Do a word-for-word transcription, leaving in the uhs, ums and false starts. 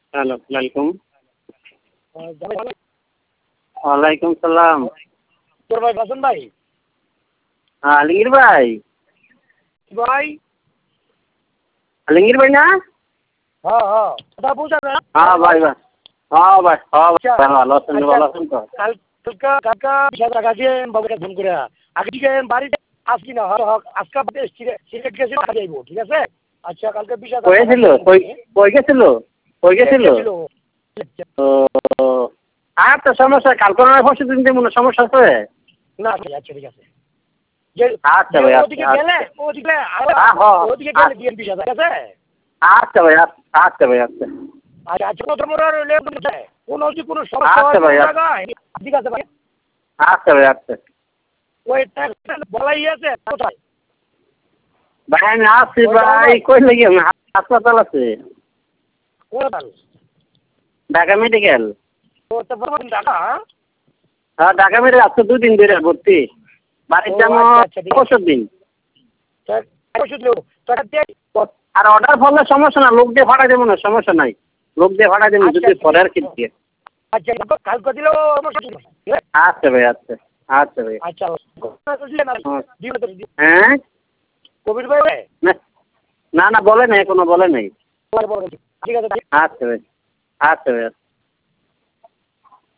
Hello, আসসালামু আলাইকুম। ওয়ালাইকুম সালাম। তোর ভাই বাসন ভাই? হ্যাঁ, আলমগীর ভাই। ভাই? আলমগীর ভাই না? হ্যাঁ, হ্যাঁ। কথা বুঝা না? হ্যাঁ ভাই, ভাই। হ্যাঁ ভাই, হ্যাঁ আচ্ছা, ভাই, ভালো আছেন, আচ্ছা, ভালো আছেন তো? কাল কালকা কালকা বিশাল রাখা দিয়ে বাবুকে ফোন করে আগে থেকে বাড়িতে আসবি না হক হক আজকে সিলেট গেছে যাইব, ঠিক আছে? আচ্ছা, কালকে বিশাল কই ছিল? কই কই গেছিল? কই গেছিল? ও আর তো সমস্যা, কালকে নয় পরশু দিন যে মনে সমস্যা আছে? না ভাই, আচ্ছা ঠিক আছে। যে আচ্ছা ভাই, ওদিকে আচ্ছা গেলে আচ্ছা। ওদিকে হ্যাঁ, হ্যাঁ, ওদিকে গেলে বিএনপি সাথে, ঠিক আছে? আচ্ছা ভাই, আচ্ছা আচ্ছা ভাই, আচ্ছা। আচ্ছা, আচ্ছা, কত মোড় লেট হচ্ছে। কোনো যদি কোনো সমস্যা আচ্ছা হয় ভাই, কোনো আচ্ছা জায়গায়, ঠিক আছে ভাই? আচ্ছা ভাই, আচ্ছা। ওই ট্যাক্সটা বলাই আছে কোথায়? ভাই আমি আসছি ওই ভাই, জায়গায় কই লাগি আমি হাসপাতাল আছে। কোথায়? ঢাকা মেডিকেল। ও তো বলবেন টাকা, হ্যাঁ? হ্যাঁ, ঢাকা মেডিকেল আজকে দুই দিন ধরে ভর্তি। বাড়ির ও যাবো আচ্ছা, আচ্ছা, ঠিক আছে। পরশু দিন। তা ওষুধ নেব। টাকা দিয়ে আর অর্ডার ফলে সমস্যা না, লোক দিয়ে ভাড়া দেবো না, সমস্যা নাই। লোক দিয়ে ভাড়া দেবো আচ্ছা, যদি আচ্ছা, পরে ঠিক আর কি আছে। দিয়ে। আচ্ছা, কালকে দিলেও সমস্যা নেই, ঠিক আছে? আচ্ছা ভাই, আচ্ছা আচ্ছা ভাই। আচ্ছা, হ্যাঁ। দিও না তো, হ্যাঁ? কোভিড ভাই? না না না, বলে নাই, এখনো বলে নাই। ঠিক আছে। আচ্ছা ভাই, আচ্ছা ভাই, আচ্ছা।